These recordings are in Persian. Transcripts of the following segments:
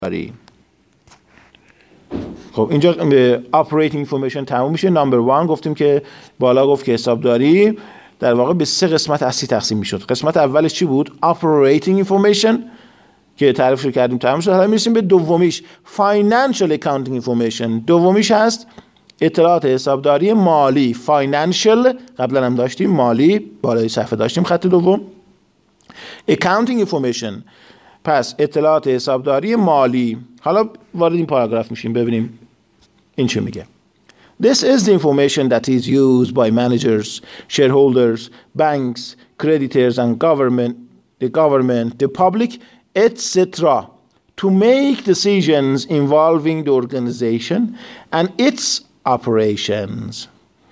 حسابداری. خب اینجا operating information تموم میشه. نمبر 1 گفتیم که بالا گفت که حسابداری در واقع به 3 قسمت اصلی تقسیم میشد. قسمت اولش چی بود؟ operating information که تعریفش رو کردیم تموم شد. حالا میرسیم به دومیش financial accounting information. دومیش هست اطلاعات حسابداری مالی. financial قبلا هم داشتیم، مالی بالای صفحه داشتیم خط دوم. accounting information پس اطلاعات حسابداری مالی. حالا وارد این پاراگراف میشیم ببینیم این چه میگه. This is the information that is used by managers, shareholders, banks, creditors and the public, etc. to make decisions involving the organization and its operations.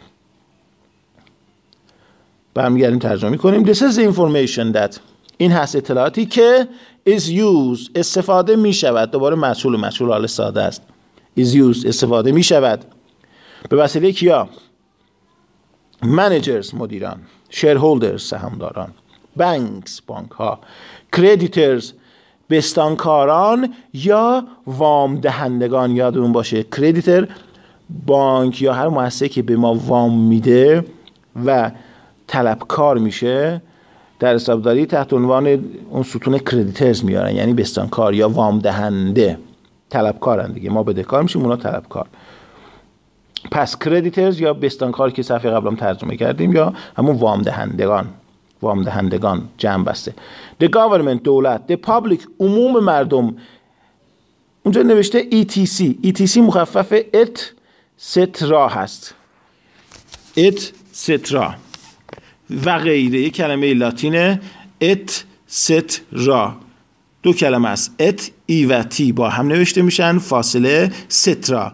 برمیگردیم ترجمه میکنیم. This is the information that این هست اطلاعاتی که is used استفاده می شود. دوباره مجهول حال ساده است. is used استفاده می شود به وسیله کیا؟ managers مدیران، shareholders سهامداران، banks بانک ها، creditors بستانکاران یا وام دهندگان. یادمون باشه creditor بانک یا هر مؤسسه که به ما وام میده و طلبکار میشه در حسابداری تحت عنوان اون ستون کردیترز میارن، یعنی بستانکار یا وام دهنده. طلبکارن دیگه، ما بدهکار میشیم اونا طلبکار. پس کردیترز یا بستانکار که صفحه قبلم ترجمه کردیم یا همون وام دهندگان جمع بسته. The government دولت، the public عموم مردم. اونجا نوشته ETC مخفف etc هست. etc و غیره. یک کلمه لاتینه etc. 2 کلمه است. ات ای و تی با هم نوشته میشن، فاصله سترا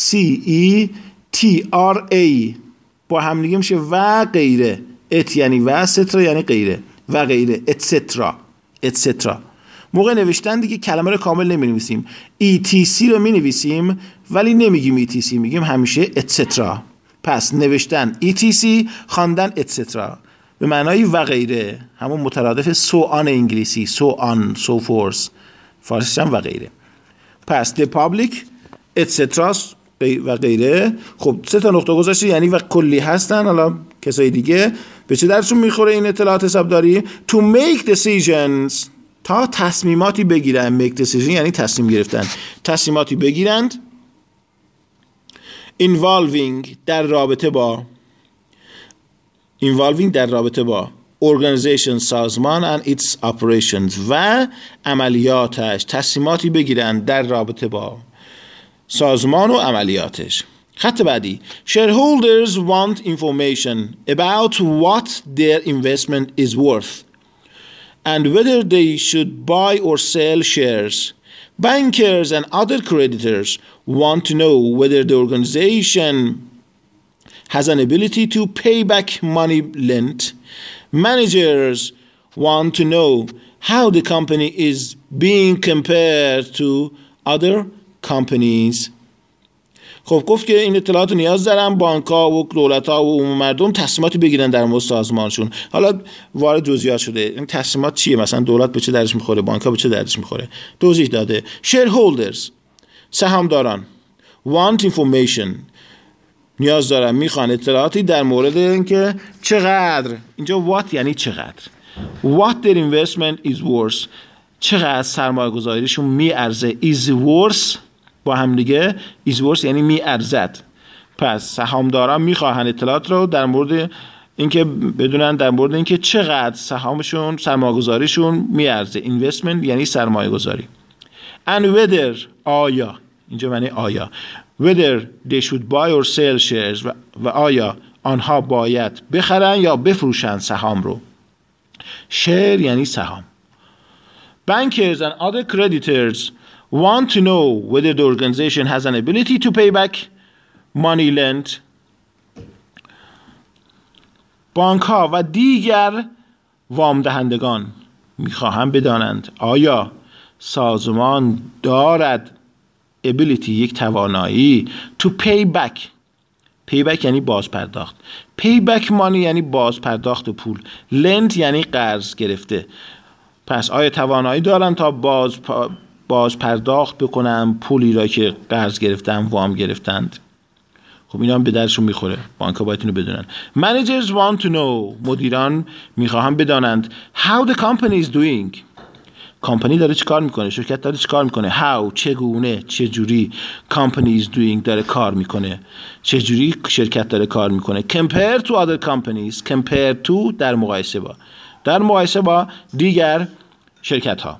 CETRA با هم دیگه میشه و غیره. ات یعنی و، سترا یعنی غیره و غیره. etc. موقع نوشتن دیگه کلمه رو کامل نمی نویسیم. ETC رو می نویسیم ولی نمیگیم ETC، میگیم همیشه etc. پس نوشتن ETC، خواندن etc به معنای و غیره، همون مترادف so on انگلیسی، so on so forth فارسیش هم و غیره. پس the public etc و غیره. خب 3 تا نقطه گذاشته یعنی و کلی هستن. حالا کسای دیگه به چه درشون میخوره این اطلاعات حسابداری؟ to make decisions تا تصمیماتی بگیرن. make decision یعنی تصمیم گرفتن، تصمیماتی بگیرند. involving در رابطه با organization سازمان and its operations و عملیاتش. تصمیماتی بگیرند در رابطه با سازمان و عملیاتش. خط بعدی shareholders want information about what their investment is worth and whether they should buy or sell shares. Bankers and other creditors want to know whether the organization has an ability to pay back money lent. Managers want to know how the company is being compared to other companies. خب گفت که این اطلاعات نیاز دارن بانک‌ها و دولت‌ها و عموم مردم تصمیماتی بگیرن در مورد سازمانشون. حالا وارد جزئیات شده. این تصمیمات چیه؟ مثلا دولت به چه دردش می‌خوره، بانک‌ها به چه دردش می‌خوره. توضیح داده. shareholders سهامداران want information نیاز دارن، میخوان اطلاعاتی در مورد اینکه چقدر، اینجا what یعنی چقدر، what their investment is worth چقدر سرمایه گذاریشون میارزه. is worth با هم دیگه is worth یعنی میارزد. پس سهامداران میخواهن اطلاعات رو در مورد اینکه بدونن در مورد اینکه چقدر سهامشون سرمایه گذاریشون میارزه. investment یعنی سرمایه گذاری. and whether آیا، اینجا معنی آیا، whether they should buy or sell shares و آیا آنها باید بخرن یا بفروشن سهام رو. share یعنی سهام. bankers and other creditors want to know whether the organization has an ability to pay back money lent. بانک ها و دیگر وام دهندگان میخواهند بدانند آیا سازمان دارد ability یک توانایی to pay back یعنی باز پرداخت. pay back money یعنی باز پرداخت پول. lent یعنی قرض گرفته. پس آیا توانایی دارن تا باز باز پرداخت بکنن پولی را که قرض گرفتن وام گرفتند. خب اینا هم به درشون میخوره، بانک‌ها باید اینو بدونن. Managers want to know، مدیران میخواهند بدانند how the company is doing، کمپانی داره چیکار میکنه، شرکت داره چیکار میکنه. how چگونه، چجوری. company is doing داره کار میکنه، چجوری شرکت داره کار میکنه. compare to other companies، compare to در مقایسه با دیگر شرکت ها.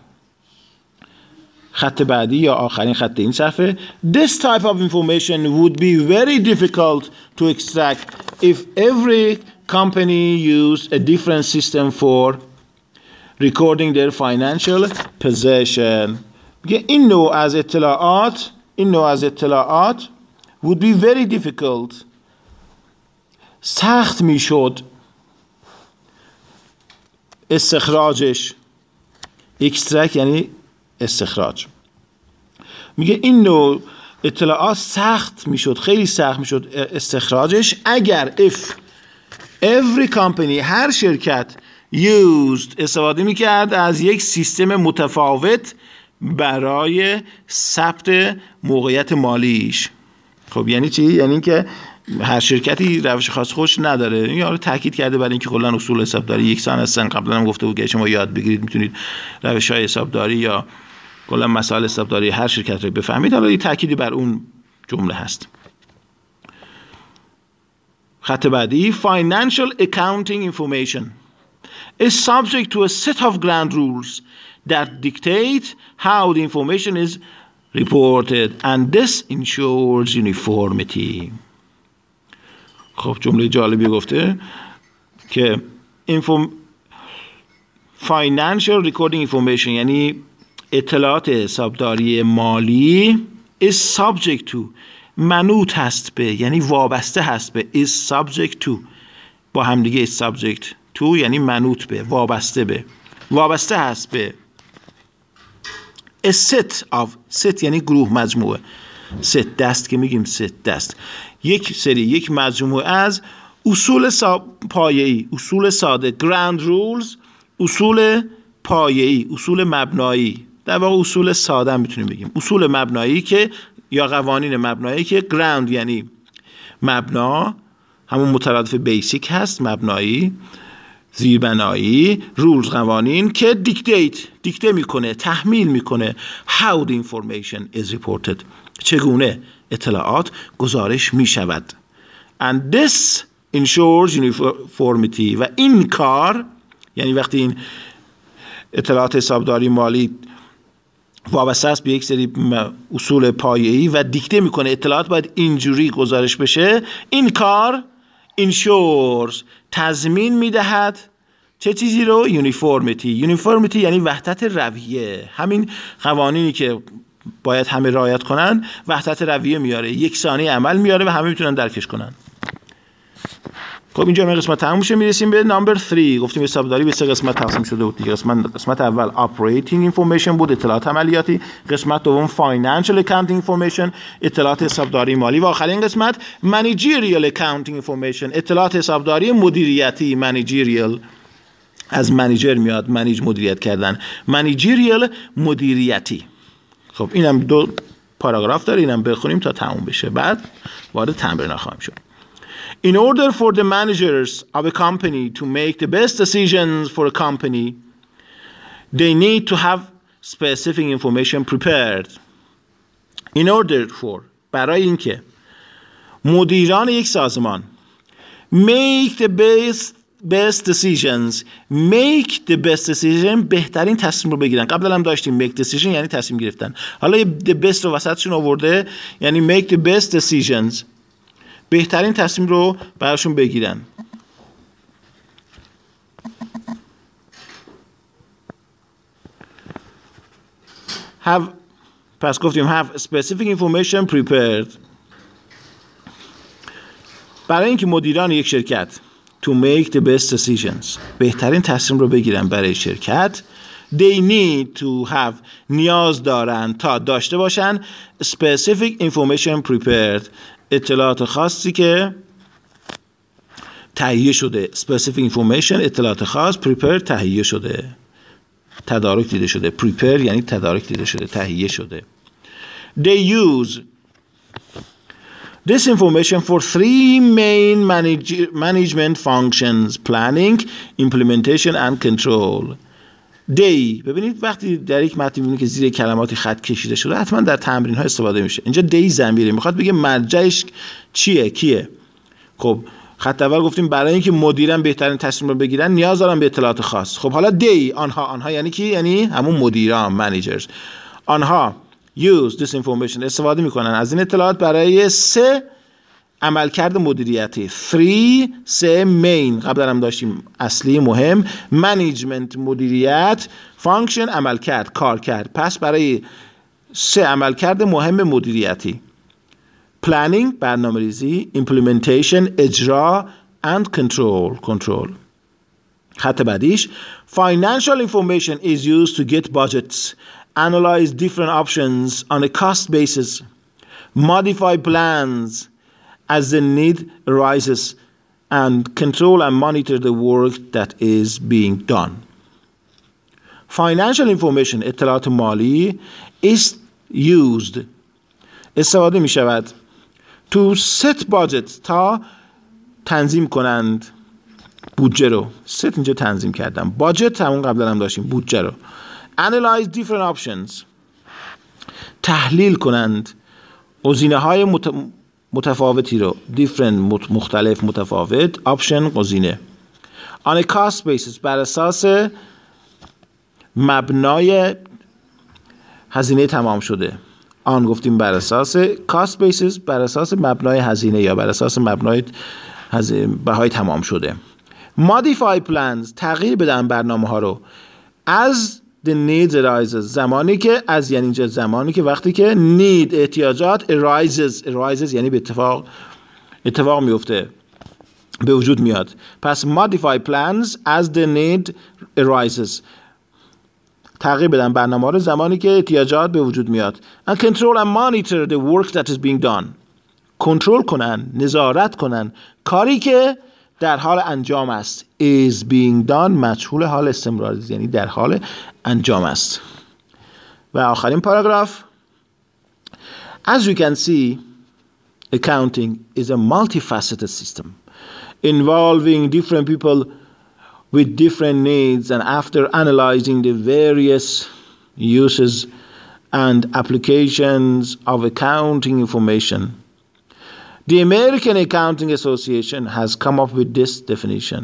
خط بعدی یا آخرین خط این صفحه. This type of information would be very difficult to extract if every company used a different system for recording their financial position. این نوع از اطلاعات would be very difficult، سخت میشد استخراجش. extract یعنی استخراج. میگه این نوع اطلاعات سخت میشد، خیلی سخت میشد استخراجش اگر if every company، هر شرکت used استفاده میکرد از یک سیستم متفاوت برای ثبت موقعیت مالیش. خب یعنی چی؟ یعنی اینکه هر شرکتی روش خاص خوش نداره. این یارو تاکید کرده برای اینکه کلا اصول حسابداری یکسان هستن. قبلا هم گفته بود که شما یاد بگیرید میتونید روش‌های حسابداری یا کلا مسائل حسابداری هر شرکت رو بفهمید. حالا این تأکیدی بر اون جمله هست. خط بعدی. Financial accounting information is subject to a set of ground rules that dictate how the information is reported and this ensures uniformity. خب جمله جالبی گفته که financial recording information یعنی اطلاعات حسابداری مالی is subject to، منوط هست به، یعنی وابسته هست به. is subject to با همدیگه is subject to یعنی منوط به، وابسته هست به a set of، set یعنی گروه، مجموعه. set دست که میگیم set دست، یک مجموعه از اصول پایه‌ای، اصول ساده. ground rules اصول پایه‌ای، اصول مبنایی. در واقع اصول ساده هم میتونیم بگیم اصول مبنایی که یا قوانین مبنایی که ground یعنی مبنا، همون مترادف بیسیک هست، مبنایی، زیربنایی. rules قوانین که دیکته میکنه، تحمیل میکنه how the information is reported، چگونه اطلاعات گزارش میشود. and this ensures uniformity و این کار یعنی وقتی این اطلاعات حسابداری مالی وابسته است به یک سری اصول پایه‌ای و دیکته میکنه اطلاعات باید اینجوری گزارش بشه، این کار ensures تضمین میدهد چه چیزی رو؟ uniformity یعنی وحدت رویه. همین قوانینی که باید همه رعایت کنن وحدت رویه میاره، یکسانی عمل میاره و همه میتونن درکش کنن. خب اینجا این قسمت تموم میشه، میرسیم به نمبر 3. گفتیم حسابداری به 3 قسمت تقسیم شده بود دیگه. قسمت اول operating information بود، اطلاعات عملیاتی. قسمت دوم financial accounting information، اطلاعات حسابداری مالی. و آخرین قسمت managerial accounting information، اطلاعات حسابداری مدیریتی. managerial از منیجر میاد، منیج مدیریت کردن، managerial مدیریتی. خب اینم 2 پاراگراف داره، اینم بخونیم تا تموم بشه، بعد وارد تمرین خواهیم شد. In order for the managers of a company to make the best decisions for a company, they need to have specific information prepared. In order for برای اینکه مدیران یک سازمان make the best decisions، make the best decision بهترین تصمیم رو بگیرن. قبلا هم داشتیم make decision یعنی تصمیم گرفتن، حالا the best رو وسطشون آورده یعنی make the best decisions، بهترین تصمیم رو براشون بگیرن. پس گفتیم have specific information prepared. برای اینکه مدیران یک شرکت to make the best decisions بهترین تصمیم رو بگیرن برای شرکت، they need to have نیاز دارن تا داشته باشن specific information prepared، اطلاعات خاصی که تهیه شده. specific information اطلاعات خاص، prepared تهیه شده. تدارک دیده شده. prepare یعنی تدارک دیده شده، تهیه شده. They use this information for three main management functions: planning, implementation and control. They، ببینید وقتی در یک متن می‌بینید که زیر کلماتی خط کشیده شده حتما در تمرین ها استفاده میشه. اینجا دی ضمیره، میخواد بگه مرجعش چیه، کیه. خب خط اول گفتیم برای اینکه مدیران بهترین تصمیم رو بگیرن نیاز دارن به اطلاعات خاص. خب حالا دی، آنها یعنی کی؟ یعنی همون مدیران، منیجرز. آنها use this information، استفاده میکنن از این اطلاعات برای 3 عملکرد مدیریتی. 3 main، قبلا هم داشتیم، اصلی، مهم. management مدیریت، function عملکرد، کارکرد. پس برای 3 عملکرد مهم مدیریتی: planning برنامه‌ریزی، implementation اجرا and control. خط بعدیش financial information is used to get budgets, analyze different options on a cost basis, modify plans as the need arises, and control and monitor the work that is being done. Financial information، اطلاعات مالی، is used، استفاده می شود to set budget، تا تنظیم کنند بودجه رو. set اینجا تنظیم کردم، budget همون قبلا هم داشتیم، بودجه رو. analyze different options، تحلیل کنند گزینه های متفاوتی رو. different مختلف، متفاوت، option گزینه. on a cost basis بر اساس مبنای هزینه تمام شده. آن گفتیم بر اساس cost basis، بر اساس مبنای هزینه یا بر اساس مبنای بهای تمام شده. modify plans تغییر بدن برنامه ها رو. as the needs arises، زمانی که از یعنی اینجا زمانی که وقتی که need احتیاجات arises یعنی به اتفاق میفته، به وجود میاد. پس modify plans as the need arises، تغییر بدن برنامه رو زمانی که احتیاجات به وجود میاد. and control and monitor the work that is being done، کنترل کنن، نظارت کنن کاری که در حال انجام است. is being done مجهول حال استمراری، یعنی در حال انجام است. و آخرین پاراگراف as you can see accounting is a multifaceted system involving different people with different needs, and after analyzing the various uses and applications of accounting information, the American Accounting Association has come up with this definition: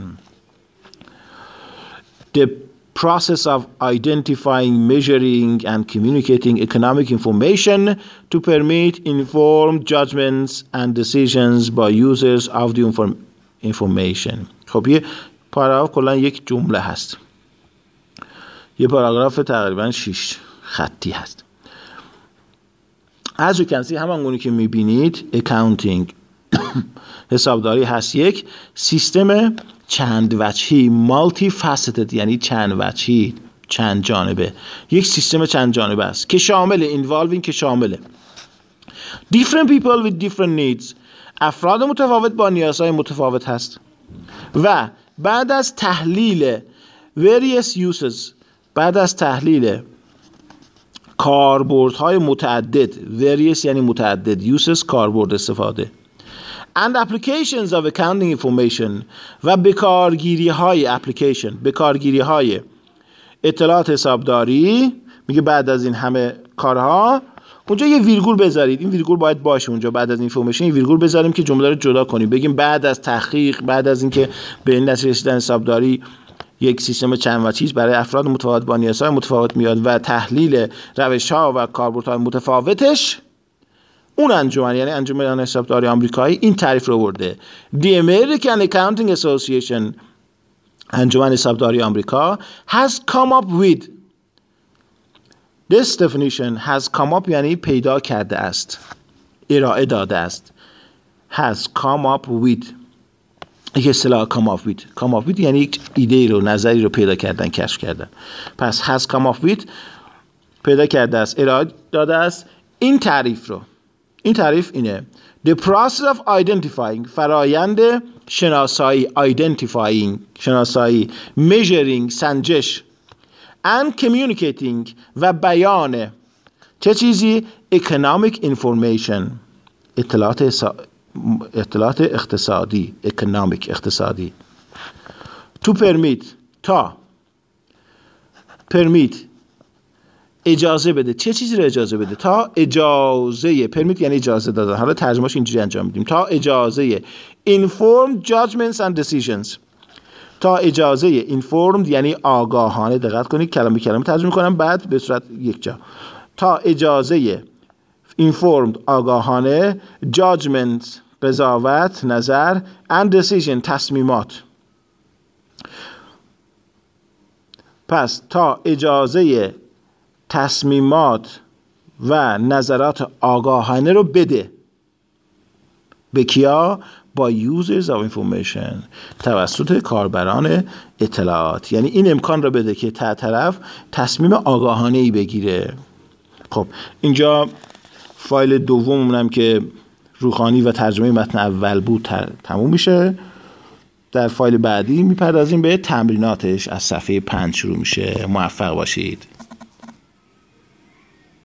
the process of identifying, measuring, and communicating economic information to permit informed judgments and decisions by users of the information. خب یه پاراگراف کلا یک جمله هست، یه پاراگراف تقریبا 6 خطی هست. as you can see همانگونه که میبینید accounting حسابداری هست یک سیستم چند وجهی، multi faceted یعنی چند وجهی، چند جانبه، یک سیستم چند جانبه است که شامل involving که شامل different people with different needs، افراد متفاوت با نیازهای متفاوت هست. و بعد از تحلیل various uses، بعد از تحلیل کاربردهای متعدد، various یعنی متعدد، uses کاربرد استفاده، and applications of accounting information و بکارگیری های application، بکارگیری های اطلاعات حسابداری، میگه بعد از این همه کارها اونجا یه ویرگول بذارید، این ویرگول باید باشه اونجا، بعد از اینفورمیشن یه ویرگول بذاریم که جمله رو جدا کنیم، بگیم بعد از تحقیق، بعد از اینکه به این نتیجه رسیدن حسابداری یک سیستم چند وجهی برای افراد متفاوت با نیازهای متفاوت میاد و تحلیل روش‌ها و کاربردهای متفاوتش، اون انجمن یعنی انجمن حسابداری آمریکایی این تعریف رو برده. The American Accounting Association، انجمن حسابداری آمریکا، has come up with this definition. has come up یعنی پیدا کرده است، ارائه داده است. has come up with یک اصطلاح come up with یعنی یک ایده رو، نظری رو پیدا کردن، کشف کردن. پس has come up with پیدا کرده است، ارائه داده است این تعریف رو. این تعریف اینه: the process of identifying، فرایند شناسایی، identifying شناسایی، measuring سنجش، and communicating و بیان چه چیزی؟ economic information، اطلاعات اقتصادی، economic اقتصادی. to permit تا permit اجازه بده. چه چیزی رو اجازه بده؟ تا اجازه، permit یعنی اجازه دادن، حالا ترجمهش اینجوری انجام میدیم، تا اجازه informed judgments and decisions، تا اجازه informed یعنی آگاهانه، دقت کنید کلمه کلمه ترجمه کنم بعد به صورت یک جا، تا اجازه informed آگاهانه، judgment قضاوت نظر، and decision تصمیمات. پس تا اجازه تصمیمات و نظرات آگاهانه رو بده. به کیا؟ با users of information، توسط کاربران اطلاعات. یعنی این امکان رو بده که طرف تصمیم آگاهانه‌ای بگیره. خب اینجا فایل دوممونم که روخانی و ترجمه متن اول بود تموم میشه. در فایل بعدی میپردازیم به تمریناتش. از صفحه 5 شروع میشه. موفق باشید.